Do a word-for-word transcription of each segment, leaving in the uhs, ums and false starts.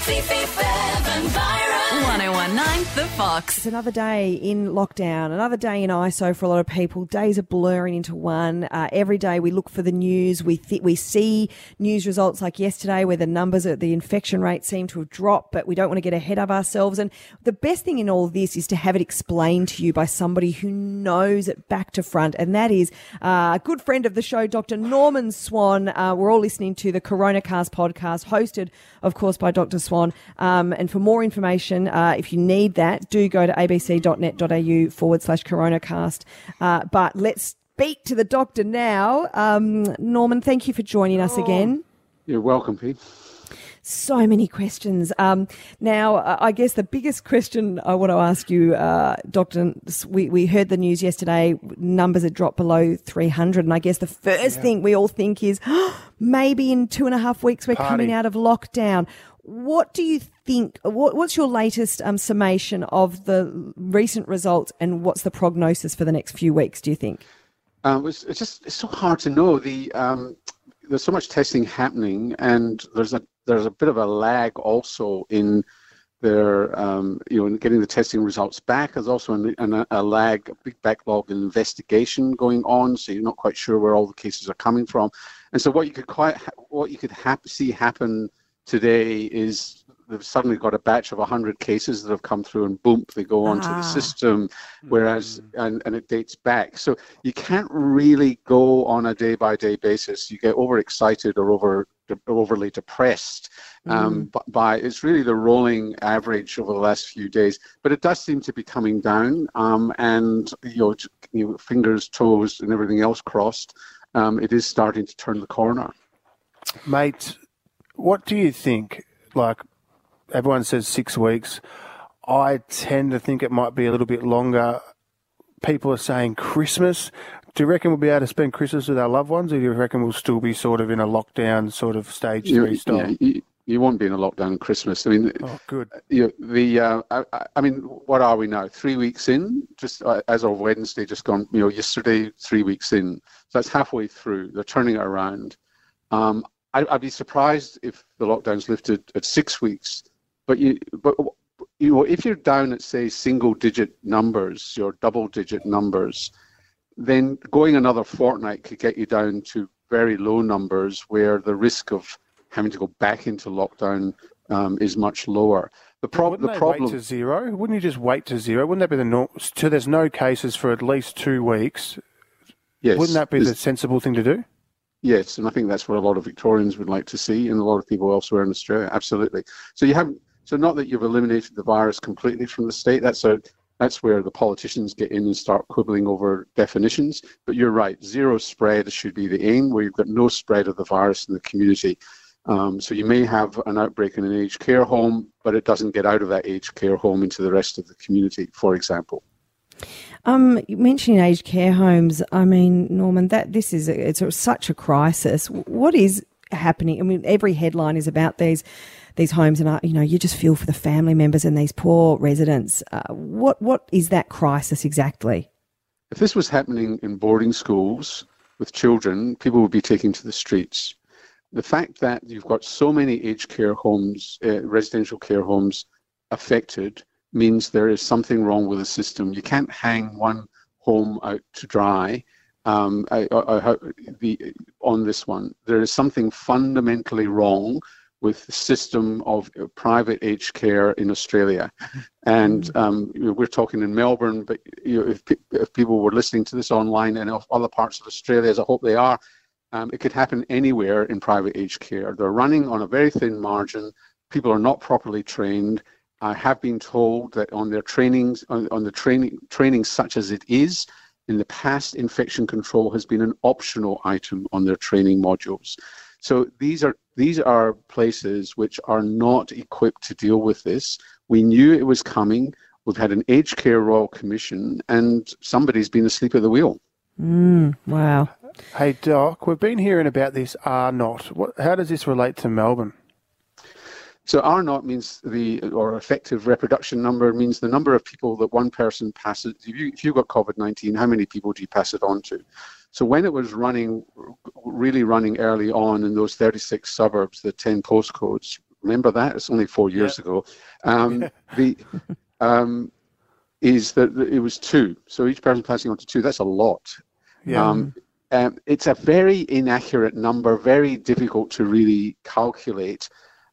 one oh one nine The Fox. It's another day in lockdown, another day in I S O for a lot of people. Days are blurring into one. Uh, every day we look for the news. We th- we see news results like yesterday where the numbers, of the infection rate seem to have dropped, but we don't want to get ahead of ourselves. And the best thing in all of this is to have it explained to you by somebody who knows it back to front, and that is uh, a good friend of the show, Doctor Norman Swan. Uh, we're all listening to the CoronaCast podcast, hosted, of course, by Doctor Swan. Um, and for more information, uh, if you need that, do go to abc.net.au forward slash CoronaCast. Uh, but let's speak to the doctor now. Um, Norman, thank you for joining us again. You're welcome, Pete. So many questions. Um, now, uh, I guess the biggest question I want to ask you, uh, Doctor, we, we heard the news yesterday, numbers had dropped below three hundred. And I guess the first yeah. thing we all think is, oh, maybe in two and a half weeks we're Party. coming out of lockdown. What do you think, what, what's your latest um, summation of the recent results, and what's the prognosis for the next few weeks, do you think? Um, it's, it's just it's so hard to know. The um, there's so much testing happening, and there's a there's a bit of a lag also in their um, you know in getting the testing results back. There's also an, an, a lag, a big backlog in investigation going on, so you're not quite sure where all the cases are coming from. And so what you could quite what you could hap- see happen today is they've suddenly got a batch of one hundred cases that have come through, and boom, they go onto ah. the system, whereas, mm. and, and it dates back. So you can't really go on a day-by-day basis. You get overexcited or over overly depressed um, mm. by, it's really the rolling average over the last few days. But it does seem to be coming down, um, and, you know, you know, fingers, toes, and everything else crossed, um, it is starting to turn the corner. Mate, what do you think? Like, everyone says six weeks. I tend to think it might be a little bit longer. People are saying Christmas. Do you reckon we'll be able to spend Christmas with our loved ones, or do you reckon we'll still be sort of in a lockdown sort of stage you, three style? Yeah, you, you won't be in a lockdown at Christmas. I mean, oh, good. You know, the uh, I, I mean, what are we now? Three weeks in, just uh, as of Wednesday, just gone. You know, yesterday, three weeks in. So that's halfway through. They're turning it around. Um, I, I'd be surprised if the lockdown's lifted at six weeks. But you, but you know, if you're down at say single-digit numbers, your double-digit numbers, then going another fortnight could get you down to very low numbers, where the risk of having to go back into lockdown um, is much lower. The, prob- Wouldn't the they problem. wait to zero? Wouldn't you just wait to zero? Wouldn't that be the norm? So there's no cases for at least two weeks. Yes. Wouldn't that be the sensible thing to do? Yes, and I think that's what a lot of Victorians would like to see, and a lot of people elsewhere in Australia. Absolutely. So you haven't. So not that you've eliminated the virus completely from the state. That's a that's where the politicians get in and start quibbling over definitions. But you're right. Zero spread should be the aim, where you've got no spread of the virus in the community. Um, so you may have an outbreak in an aged care home, but it doesn't get out of that aged care home into the rest of the community, for example. Um, mentioning aged care homes, I mean, Norman, that this is a, it's a, such a crisis. What is happening? I mean, every headline is about these these homes, and you know, you just feel for the family members and these poor residents. Uh, what what is that crisis exactly? If this was happening in boarding schools with children, people would be taken to the streets. The fact that you've got so many aged care homes, uh, residential care homes affected, means there is something wrong with the system. You can't hang one home out to dry um, I, I, I, the, on this one. There is something fundamentally wrong with the system of private aged care in Australia. And um, you know, we're talking in Melbourne, but you know, if, if people were listening to this online and of other parts of Australia, as I hope they are, um, it could happen anywhere in private aged care. They're running on a very thin margin. People are not properly trained. I have been told that on their trainings, on, on the training, training such as it is, in the past, infection control has been an optional item on their training modules. So these are these are places which are not equipped to deal with this. We knew it was coming. We've had an aged care royal commission, and somebody's been asleep at the wheel. Mm, wow. Hey Doc, we've been hearing about this R naught. What? How does this relate to Melbourne? So R naught means the, or effective reproduction number, means the number of people that one person passes. If you, if you got COVID nineteen, how many people do you pass it on to? So when it was running, really running early on in those thirty-six suburbs, the ten postcodes, remember that? It's only four years Yeah. ago. Um, the um, is that it was two. So each person passing on to two. That's a lot. Yeah. Um, um, it's a very inaccurate number, very difficult to really calculate.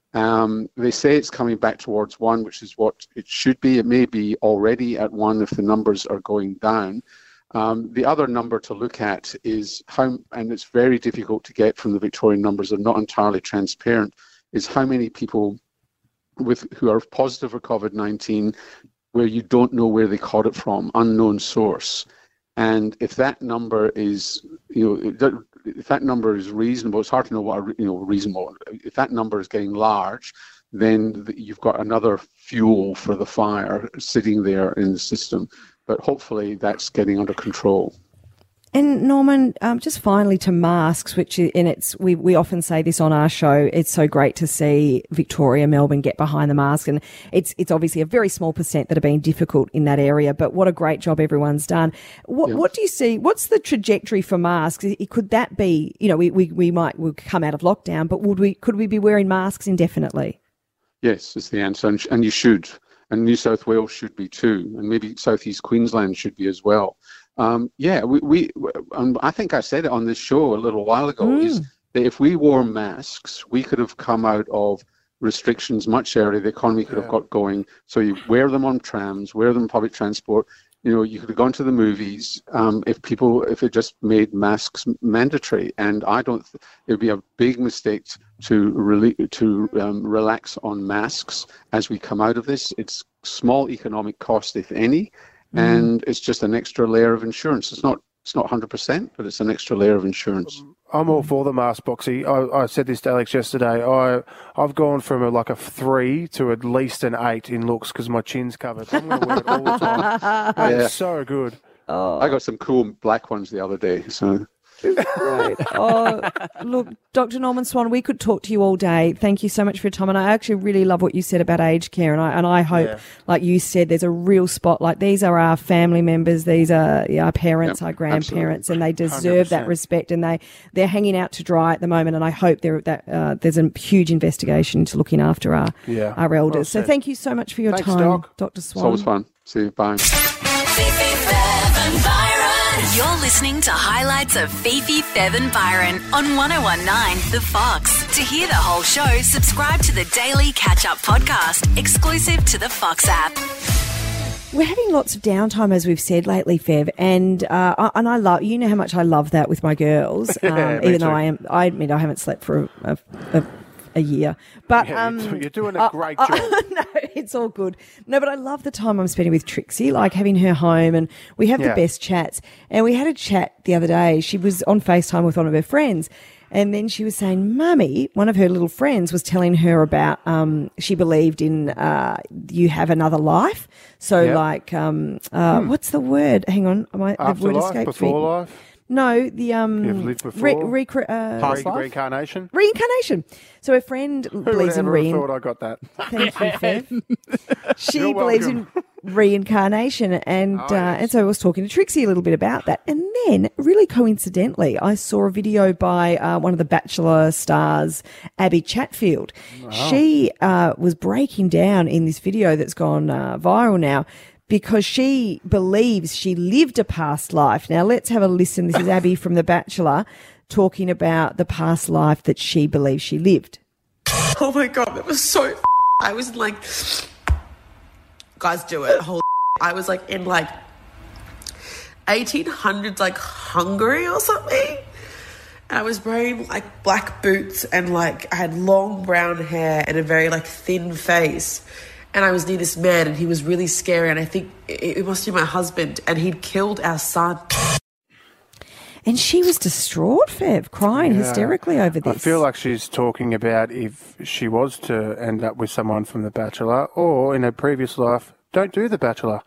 Um, they say it's coming back towards one, which is what it should be. It may be already at one if the numbers are going down. Um, the other number to look at is how, and it's very difficult to get from the Victorian numbers, they're not entirely transparent, is how many people with who are positive for COVID nineteen where you don't know where they caught it from, unknown source. And if that number is, you know, if that number is reasonable, it's hard to know what a, you know, reasonable. If that number is getting large, then you've got another fuel for the fire sitting there in the system. But hopefully that's getting under control. And Norman, um, just finally to masks, which is, and it's we, we often say this on our show. It's so great to see Victoria, Melbourne get behind the mask, and it's it's obviously a very small percent that have been difficult in that area. But what a great job everyone's done. What Yeah. what do you see? What's the trajectory for masks? Could that be? You know, we we, we might we'll come out of lockdown, but would we could we be wearing masks indefinitely? Yes, is the answer, and, and you should. And New South Wales should be too, and maybe Southeast Queensland should be as well. Um, yeah, we, we um, I think I said it on this show a little while ago, Mm. is that if we wore masks, we could have come out of restrictions much earlier. The economy could have Yeah. got going. So you wear them on trams, wear them in public transport. You know, you could have gone to the movies um, if people, if it just made masks mandatory. And I don't, th- it would be a big mistake to really to um, relax on masks as we come out of this. It's small economic cost, if any. And it's just an extra layer of insurance. It's not it's not one hundred percent, but it's an extra layer of insurance. I'm all for the mask, Boxy. I, I said this to Alex yesterday. I, I've gone from a, like a three to at least an eight in looks because my chin's covered. I'm going to wear it all the time. Yeah. It's so good. I got some cool black ones the other day. So Right. Oh, look, Doctor Norman Swan, we could talk to you all day. Thank you so much for your time. And I actually really love what you said about aged care. And I, and I hope, Yeah. like you said, there's a real spot. Like these are our family members. These are our parents, Yep, our grandparents, and they deserve one hundred that percent. respect. And they, they're hanging out to dry at the moment. And I hope there, that uh, there's a huge investigation into looking after our, Yeah. our elders. Well so said. thank you so much for your Thanks, time, Doc. Doctor it's Swan. always fun. See you. Bye. You're listening to highlights of Fifi, Fev and Byron on one oh one point nine The Fox. To hear the whole show, subscribe to the Daily Catch-Up podcast, exclusive to the Fox app. We're having lots of downtime, as we've said lately, Fev, and uh, I- and I love you know how much I love that with my girls. Um, Yeah, me even though too. I am, I admit I haven't slept for a, a, a, a year, but Yeah, um, you're, you're doing a great uh, job. no, it's all good. No, but I love the time I'm spending with Trixie, like having her home, and we have Yeah. the best chats. And we had a chat the other day. She was on FaceTime with one of her friends. And then she was saying, Mummy, one of her little friends was telling her about, um, she believed in, uh, you have another life. So Yep. like, um, uh, what's the word? Hang on. Am I, the word Afterlife, escaped before me. life, No, the, um, You've lived before? Re- recre- uh, Past re- life? reincarnation. reincarnation. So her friend Who would believes in ever have rein. thought I got that? Thank you, Fev. She You're believes in welcome. reincarnation, and Oh, uh, yes. and so I was talking to Trixie a little bit about that, and then really coincidentally, I saw a video by uh, one of the Bachelor stars, Abby Chatfield. She uh, was breaking down in this video that's gone uh, viral now. Because she believes she lived a past life. Now, let's have a listen. This is Abby from The Bachelor talking about the past life that she believes she lived. Oh my god, that was so f- I was like, guys, do it. Holy I was like in like eighteen hundreds, like Hungary or something. And I was wearing like black boots and like I had long brown hair and a very like thin face. And I was near this man and he was really scary. And I think it, it must be my husband. And he'd killed our son. And she was distraught, Fev, crying Yeah. hysterically over this. I feel like she's talking about if she was to end up with someone from The Bachelor or in her previous life, don't do The Bachelor.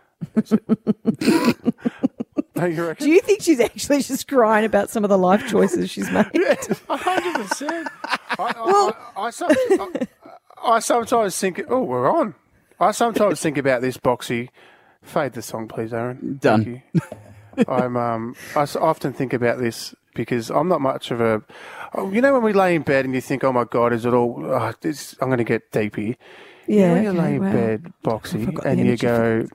Don't you reckon? Do you think she's actually just crying about some of the life choices she's made? A hundred percent. I, I, I, I, some- I, I sometimes think, oh, we're on. I sometimes think about this, Boxy. Fade the song, please, Aaron. Done. Thank you. I'm, um, I s- often think about this. because I'm not much of a. Oh, you know when we lay in bed and you think, oh my God, is it all? Oh, this, I'm going to get deep here. Yeah, You know, when okay, you lay in wow. bed, Boxy, forgot the and you energy go,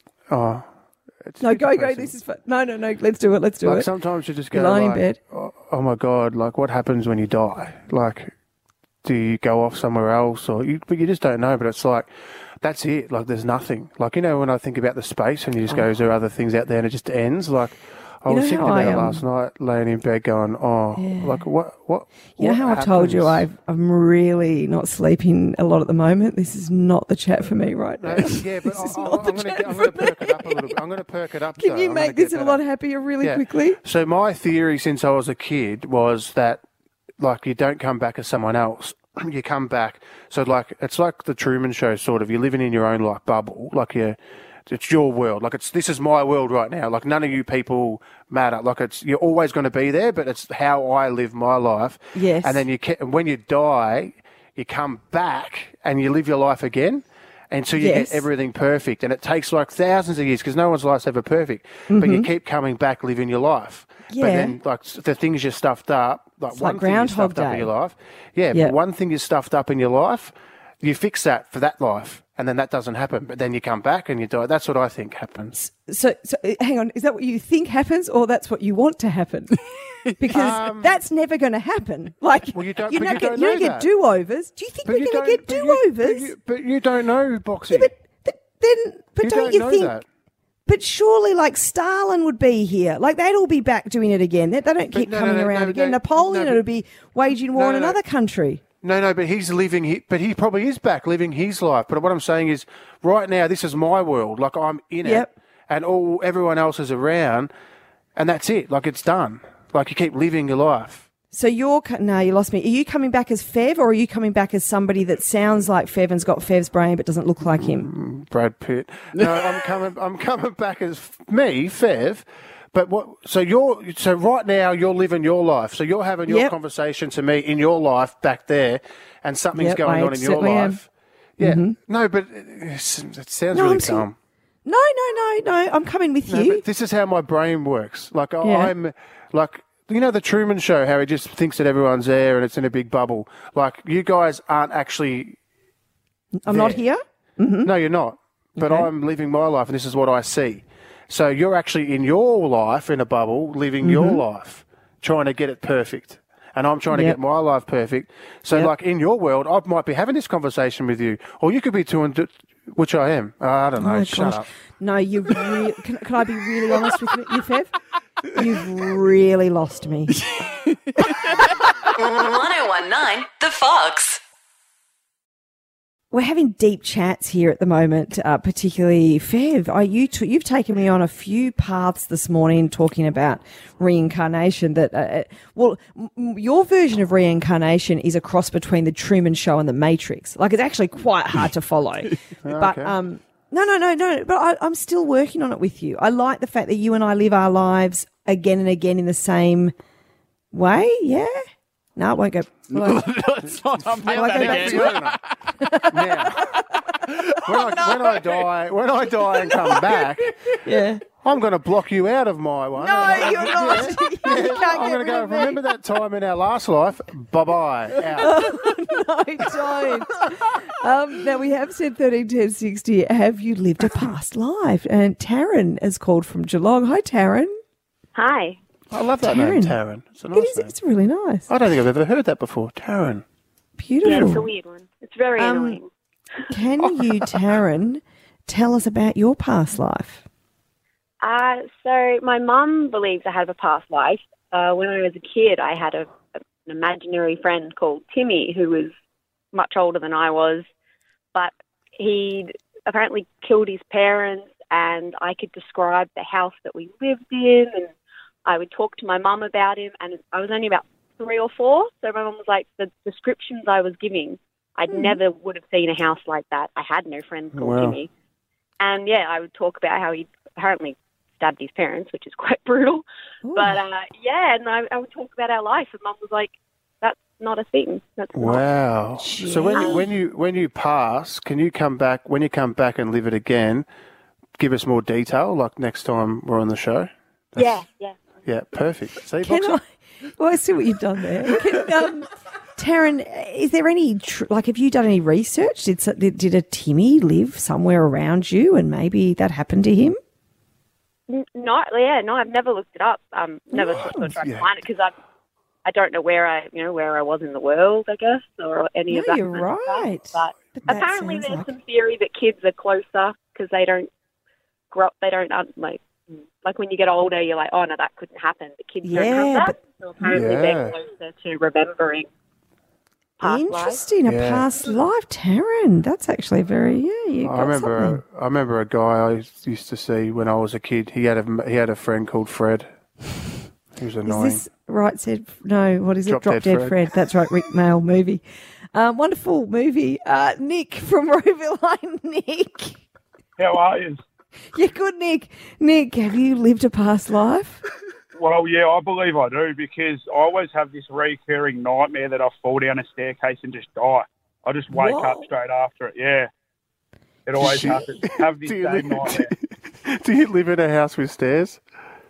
oh. It's No, go, go. depressing. This is fun. No, no, no. Let's do it. Let's do Like it. sometimes you just go You're lying in like, bed. Oh, oh my God, like what happens when you die? Like, do you go off somewhere else or you, but you just don't know, but it's like, that's it. Like there's nothing. Like, you know, when I think about the space and you just go, is there other things out there and it just ends? Like, I You was know thinking how about I, it um, last night, laying in bed going, oh, Yeah. like what, what, You know what how I've told you happens? I've, I'm really not sleeping a lot at the moment? This is not the chat for me right now. No, yeah, but This is I, I, not the I'm going chat to I'm for going to perk it up a little bit. I'm going to perk it up. Can though. you I'm gonna make this get a that lot up. happier really Yeah. quickly? So my theory since I was a kid was that, like, you don't come back as someone else. You come back. So, like, it's like the Truman Show, sort of. You're living in your own, like, bubble. Like, you it's your world. Like, it's this is my world right now. Like, none of you people matter. Like, it's you're always going to be there, but it's how I live my life. Yes. And then you ca- when you die, you come back and you live your life again. Until you Yes. get everything perfect. And it takes like thousands of years because no one's life's ever perfect. But you keep coming back living your life. Mm-hmm. Yeah. But then like s- the things you stuffed up, like It's one like thing you Groundhog stuffed up in Day. your life. Yeah, Yeah. but one thing you stuffed up in your life, you fix that for that life. And then that doesn't happen. But then you come back and you die. That's what I think happens. So, so uh, hang on. Is that what you think happens or that's what you want to happen? Because that's never going to happen. Like, Um, Well, you don't- you're but not you get, don't you don't know get that. do-overs. Do you think we're you going to don't- get but you- But do-overs? you, but you don't know, Boxy. But, but then, but you don't, don't you know think? that. But surely, like Stalin would be here. Like they'd all be back doing it again. They, they don't keep no, no, coming no, around no, again. no, Napoleon no, but- would be waging war No, in no, no. another country. No, no, but he's living, he, but he probably is back living his life. But what I'm saying is, right now, this is my world. Like I'm in Yep. it, and all everyone else is around, and that's it. Like it's done. Like you keep living your life. So you're co- no, you lost me. Are you coming back as Fev, or are you coming back as somebody that sounds like Fev and's got Fev's brain but doesn't look like him? Brad Pitt. No, I'm coming. I'm coming back as me, Fev. But what? So you're so right now you're living your life. So you're having your Yep. conversation to me in your life back there, and something's Yep, going I on in your certainly am. life. Yeah. No, but it, it sounds No, really I'm still- dumb. No, no, no, no. I'm coming with No, you. but this is how my brain works. Like I- Yeah. I'm like you know the Truman Show, how he just thinks that everyone's there and it's in a big bubble. Like you guys aren't actually. I'm not there. here. Mm-hmm. No, you're not. But Okay. I'm living my life, and this is what I see. So you're actually in your life in a bubble, living your Mm-hmm. life, trying to get it perfect. And I'm trying to Yep. get my life perfect. So, Yep. like in your world, I might be having this conversation with you, or you could be doing, which I am. Uh, I don't know. Oh, Shut gosh. up. No, you. Re- can, can I be really honest with you, Fev? You've really lost me. ten nineteen The Fox. We're having deep chats here at the moment, uh, particularly Fev. Are you t- you've taken me on a few paths this morning talking about reincarnation. That uh, well, m- your version of reincarnation is a cross between the Truman Show and the Matrix. Like it's actually quite hard to follow. But Okay. um, no, no, no, no. But I, I'm still working on it with you. I like the fact that you and I live our lives again and again in the same way. Yeah. No, it won't go. Well, It's not about Will I that go back again. to now, when, I, when I die, when I die and come back, yeah. I'm going to block you out of my one. No, you're not. You can't I'm get going to rid go. of me. Remember that time in our last life? Bye bye. Out. No, don't. Um, now, we have said thirteen ten sixty. Have you lived a past life? And Taryn has called from Geelong. Hi, Taryn. Hi. I love that Taryn. name, Taryn. It's a nice It is, name. it's really nice. I don't think I've ever heard that before. Taryn. Beautiful. Yeah, it's a weird one. It's very Um, annoying. Can you, Taryn, tell us about your past life? Uh, so my mum believes I have a past life. Uh, when I was a kid, I had a, a, an imaginary friend called Timmy who was much older than I was, but he'd apparently killed his parents, and I could describe the house that we lived in, and I would talk to my mum about him, and I was only about three or four, so my mum was like, the descriptions I was giving, I Hmm. never would have seen a house like that. I had no friends called Wow. Timmy. And, yeah, I would talk about how he apparently stabbed his parents, which is quite brutal. Ooh. But, uh, yeah, and I, I would talk about our life, and Mum was like, that's not a thing. That's not. Wow. So when you, when you when you pass, can you come back? When you come back and live it again, give us more detail. Like next time we're on the show. Yeah, yeah. Yeah, perfect. See, Can Boxer? I, Well, I see what you've done there. Can, um, Taryn, is there any, tr- like, have you done any research? Did, s- did did a Timmy live somewhere around you and maybe that happened to him? N- Not, yeah, no, I've never looked it up. Um, never Oh, sort of tried yeah. to find it because I, I don't know where I, you know, where I was in the world, I guess, or any No, of that. you're kind of stuff. right. But, But that apparently, sounds there's like- some theory that kids are closer because they don't grow up. They don't um, like, like when you get older, you're like, oh no, that couldn't happen. The kids don't Yeah, have that. but- So apparently, Yeah. they're closer to remembering past lives. Interesting, a Yeah. past life, Taryn. That's actually very, yeah, you got I remember, something. a, I remember a guy I used to see when I was a kid. He had a he had a friend called Fred. He was Is annoying. this right said? No, what is it? Drop Drop Dead Dead, Fred. Fred. That's right, Rick Mail movie. Um, wonderful movie. Uh, Nick from Roeville. Hi, Nick. How are you? Yeah, good, Nick. Nick, have you lived a past life? Well, yeah, I believe I do because I always have this recurring nightmare that I fall down a staircase and just die. I just wake Whoa. up straight after it. Yeah, it always happens. Have this do, you same live, nightmare. do you live in a house with stairs?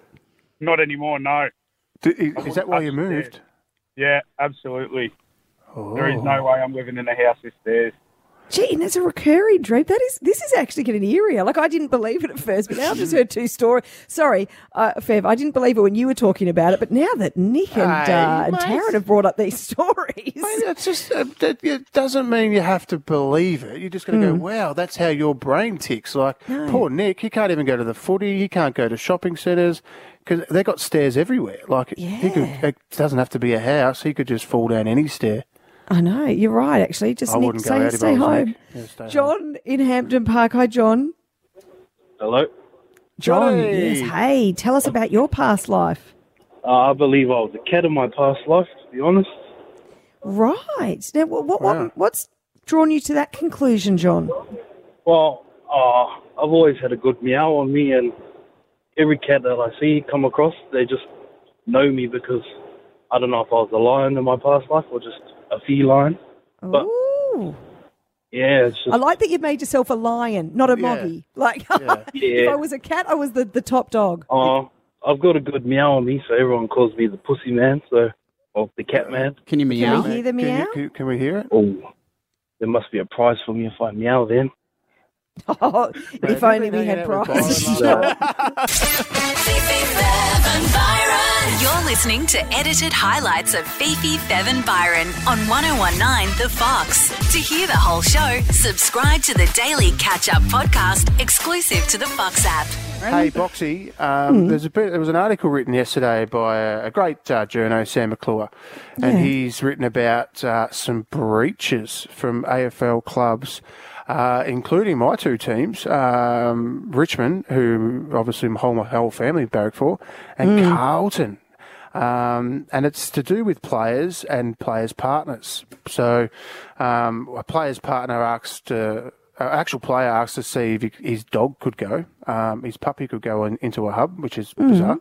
Not anymore. No. Do, is, I is that why you wouldn't touch moved? stairs. Yeah, absolutely. Oh. There is no way I'm living in a house with stairs. Gee, and that's a recurring dream. That is, this is actually getting eerier. Like, I didn't believe it at first, but now I've just heard two stories. Sorry, uh, Fev, I didn't believe it when you were talking about it, but now that Nick and, Hey, uh, and mate. Taryn have brought up these stories. Mate, it's just uh, that, it doesn't mean you have to believe it. You're just going to go, wow, that's how your brain ticks. Like, No. poor Nick, he can't even go to the footy. He can't go to shopping centres because they got stairs everywhere. Like, he could, Yeah. it doesn't have to be a house. He could just fall down any stair. I know, you're right, actually. Just I Nick, wouldn't go stay, out if stay I was home. Nick. Yeah, stay home. John in Hampton Park. Hi, John. Hello. John, Johnny. yes. Hey, tell us about your past life. Uh, I believe I was a cat in my past life, to be honest. Right. Now, what, what, Wow. what what's drawn you to that conclusion, John? Well, uh, I've always had a good meow on me, and every cat that I see come across, they just know me because I don't know if I was a lion in my past life or just a feline. But- Ooh. Yeah, it's just I like that you've made yourself a lion, not a Yeah. moggy. Like, Yeah. if Yeah. I was a cat, I was the, the top dog. uh, I've got a good meow on me, so everyone calls me the pussy man, so or the cat man. Can you Can meow? we hear the Can, you- meow? can, can we hear it? Oh, there must be a prize for me if I meow then. Oh, if only we had prizes. You're listening to edited highlights of Fifi, Fev and Byron on one oh one nine The Fox. To hear the whole show, subscribe to the Daily Catch Up podcast exclusive to the Fox app. Hey, Boxy, um, there's a bit, there was an article written yesterday by a, a great uh, journo, Sam McClure, and Yeah. he's written about uh, some breaches from A F L clubs, uh, including my two teams, um, Richmond, who obviously my whole, my whole family barrack for, and Carlton. Um, and it's to do with players and players' partners. So um, a player's partner asked... Uh, An actual player asked to see if he, his dog could go, um, his puppy could go in, into a hub, which is bizarre.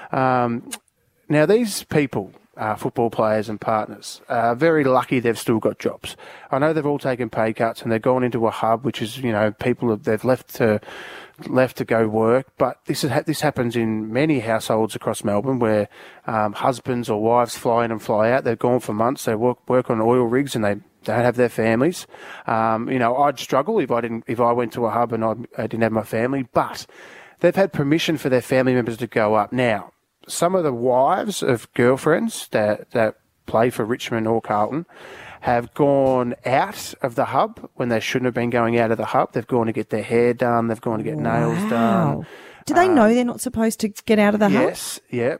Um, now, these people, uh, football players and partners, are very lucky they've still got jobs. I know they've all taken pay cuts and they've gone into a hub, which is, you know, people have, they've left to left to go work. But this is this happens in many households across Melbourne where um, husbands or wives fly in and fly out. They're gone for months. They work work on oil rigs and they don't have their families. Um, you know, I'd struggle if I didn't if I went to a hub and I, I didn't have my family. But they've had permission for their family members to go up. Now, some of the wives of girlfriends that that play for Richmond or Carlton have gone out of the hub when they shouldn't have been going out of the hub. They've gone to get their hair done. They've gone to get nails done. Wow. Do they know they're not supposed to get out of the house? Yes, yep.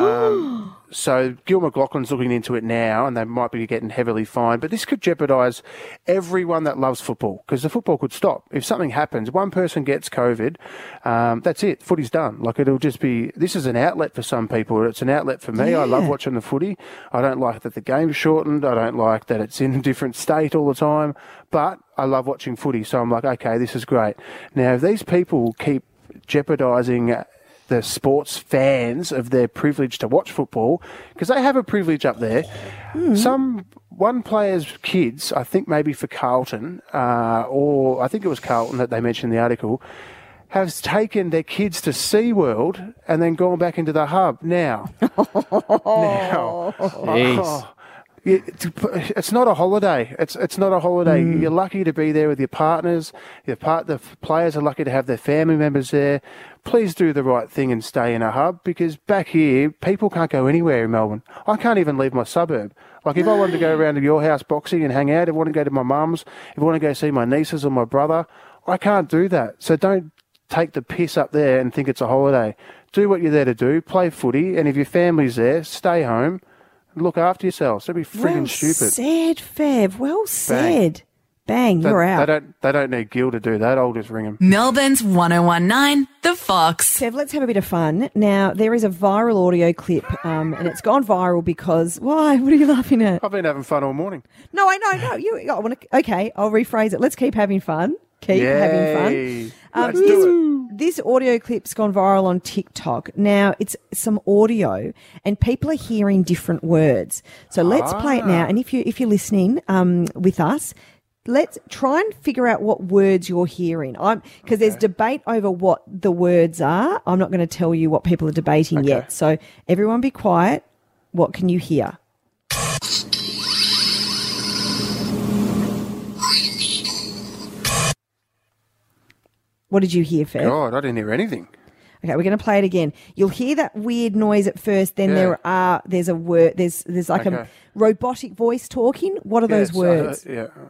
Um, so Gil McLaughlin's looking into it now, and they might be getting heavily fined. But this could jeopardise everyone that loves football because the football could stop if something happens. One person gets COVID, um, that's it. Footy's done. Like it'll just be. This is an outlet for some people. It's an outlet for me. I love Yeah. watching the footy. I don't like that the game's shortened. I don't like that it's in a different state all the time. But I love watching footy, so I'm like, okay, this is great. Now, if these people keep jeopardising the sports fans of their privilege to watch football, because they have a privilege up there. Hmm. Some one player's kids, I think maybe for Carlton, uh, or I think it was Carlton that they mentioned in the article, have taken their kids to SeaWorld and then gone back into the hub. Now, now, oh, it's, it's not a holiday. It's it's not a holiday. Mm. You're lucky to be there with your partners. Your part, the players are lucky to have their family members there. Please do the right thing and stay in a hub, because back here, people can't go anywhere in Melbourne. I can't even leave my suburb. Like, if I wanted to go around to your house boxing and hang out, if I want to go to my mum's, if I want to go see my nieces or my brother, I can't do that. So don't take the piss up there and think it's a holiday. Do what you're there to do. Play footy. And if your family's there, stay home. Look after yourselves. Don't be frigging well stupid. Said, Fev. Well said. Bang, They- you're out. They don't, they don't need Gil to do that. I'll just ring him. Melbourne's one oh one nine, The Fox. Fev, let's have a bit of fun. Now, there is a viral audio clip, um, and it's gone viral because... Why? What are you laughing at? I've been having fun all morning. No, I know, no. You, I want to, okay, I'll rephrase it. Let's keep having fun. Keep having fun. Yay. Um, Let's this, do it. this audio clip's gone viral on TikTok. Now, it's some audio, and people are hearing different words. So let's play it now. And if you if you're listening um, with us, let's try and figure out what words you're hearing. I'm because there's debate over what the words are. I'm not going to tell you what people are debating Okay. yet. So everyone, be quiet. What can you hear? What did you hear, Fev? God, I didn't hear anything. Okay, we're going to play it again. You'll hear that weird noise at first. Then Yeah. there are there's a word. There's there's like a Okay. robotic voice talking. What are those Yes, I words? heard- yeah.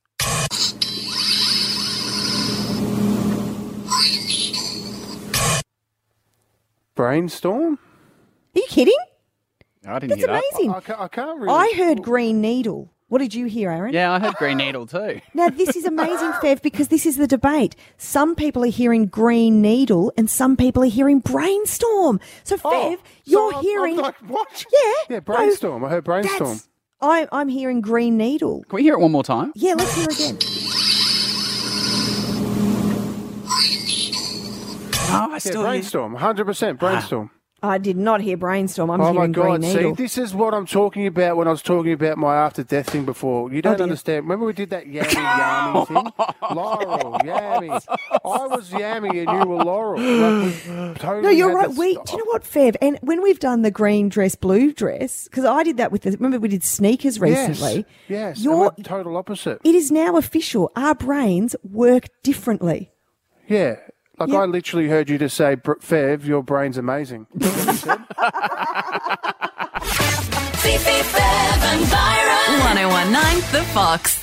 Brainstorm? Are you kidding? I didn't That's hear that. amazing. I, ca- I can't really. I heard green needle. What did you hear, Aaron? Yeah, I heard Green Needle too. Now, this is amazing, Fev, because this is the debate. Some people are hearing green needle and some people are hearing brainstorm. So, Fev, Oh, you're so I'm- hearing... I'm like, what? Yeah. Yeah, brainstorm. I heard No, brainstorm. that's- I, I'm hearing green needle. Can we hear it one more time? Yeah, let's hear again. No, I Yeah, still hear. brainstorm. one hundred percent brainstorm. I did not hear brainstorm. I'm Oh my hearing green God! See, needle. this is what I'm talking about when I was talking about my after death thing before. You don't dear. understand. Remember we did that yammy yammy thing? Laurel, yammy. I was yammy and you were Laurel. Like, we totally No, you're had right. this- We, do you know what, Fev? And when we've done the green dress, blue dress, because I did that with the. Remember, we did sneakers recently. Yes. Yes. You're, and we're total opposite. it is now official. Our brains work differently. Yeah. Like Yep. I literally heard you just say, "Br- Fev, your brain's amazing." Fifi, Fev and Byron. one oh one nine, The Fox.